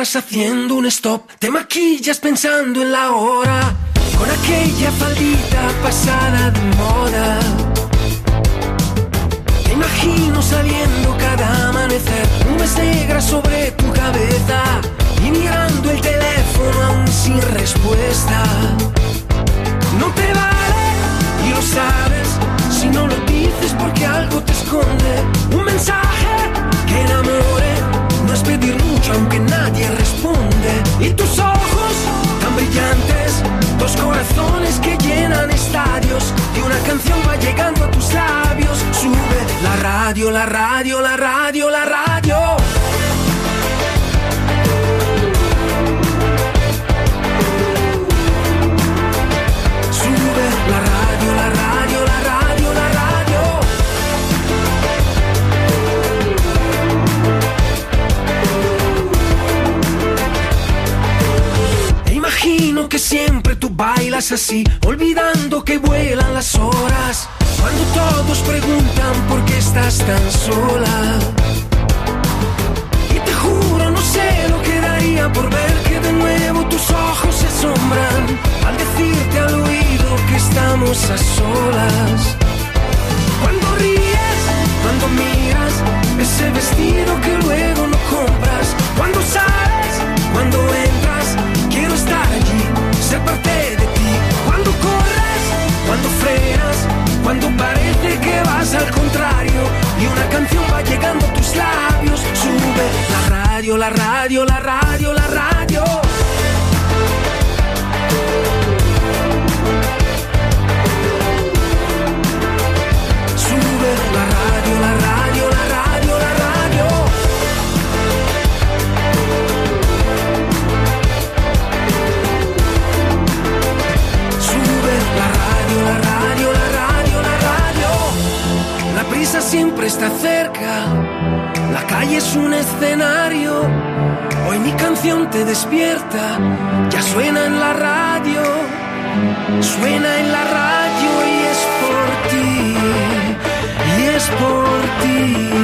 paras haciendo un stop, te maquillas pensando en la hora, con aquella faldita pasada de moda. Te imagino saliendo cada amanecer, nubes negras sobre tu cabeza y mirando el teléfono aún sin respuesta. No te vale y lo sabes, si no lo dices porque algo te esconde. Un mensaje que enamore no es pedir mucho aunque nadie responde. Y tus ojos tan brillantes, dos corazones que llenan estadios, y una canción va llegando a tus labios. Sube la radio, la radio, la radio, la radio. Sube la radio, la radio, la radio, la radio. E imagino que siempre tú bailas así, olvidando que vuelan las horas, cuando todos preguntan por qué estás tan sola. Y te juro, no sé lo que daría por ver que de nuevo tus ojos se asombran al decirte al oído que estamos a solas. Cuando ríes, cuando miras ese vestido que luego no compras, cuando sales, cuando entras, quiero estar allí, ser parte de ti. Cuando corres, cuando frenas, cuando parece que vas al contrario y una canción va llegando a tus labios. Sube la radio, la radio, la radio, la radio. Sube la radio, la radio, la radio, la radio. Sube la radio, la radio, la radio, la radio. La prisa siempre está cerca, la calle es un escenario. Hoy mi canción te despierta, ya suena en la radio. Suena en la radio y es por ti, y es por ti.